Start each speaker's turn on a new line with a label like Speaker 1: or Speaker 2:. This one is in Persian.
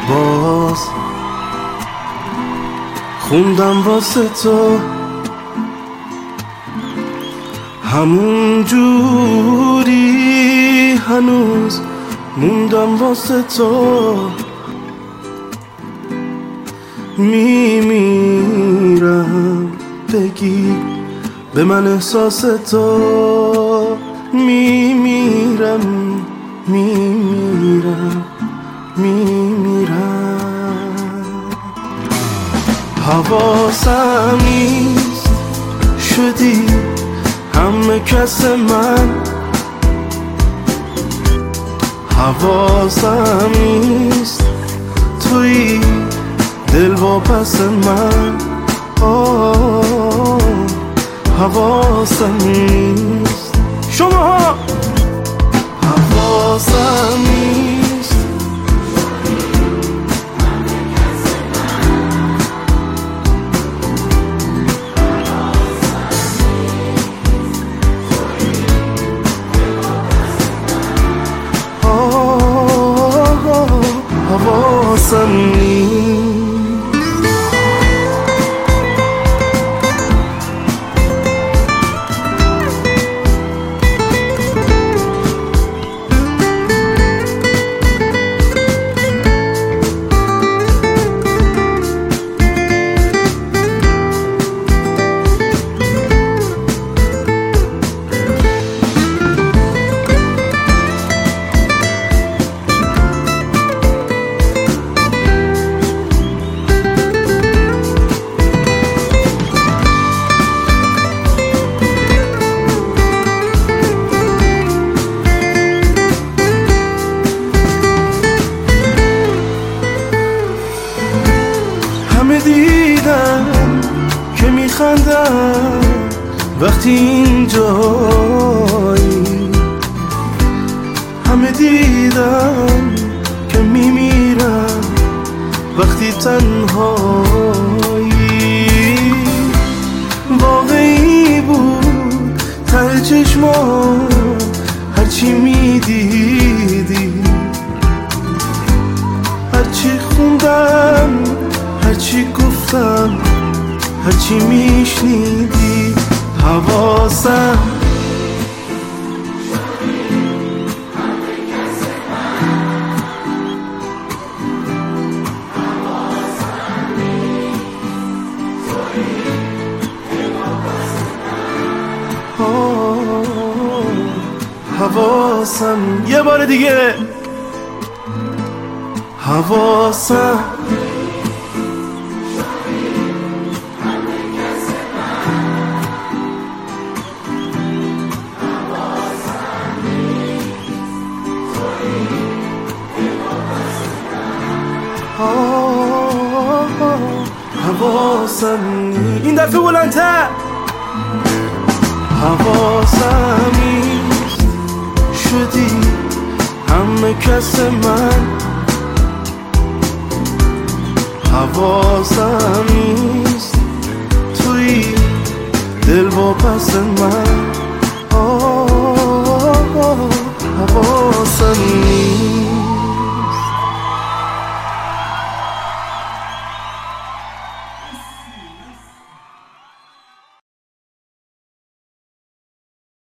Speaker 1: باز خوندم واسه تو همون جوری هنوز موندم واسه تو میمیرم بگی به من احساس تو میمیرم میمیرم میمیرم حواسم نیست شدی همه کس من حواسم نیست توی دل واپس من حواسم نیست شما حواسم نیست حواسم نیست دیدم که میخندم وقتی اینجایی همه دیدم که میمیرم وقتی تنهایی واقعی بود ته چشمام هرچی میدیدی هرچی خوندم هرچی گفتم هرچی میشنیدی حواسم حواسم یه بار دیگه حواسم حواسم این دفعه بلندتر حواسم نیست شدی همه کس من حواسم نیست توی دل واپس من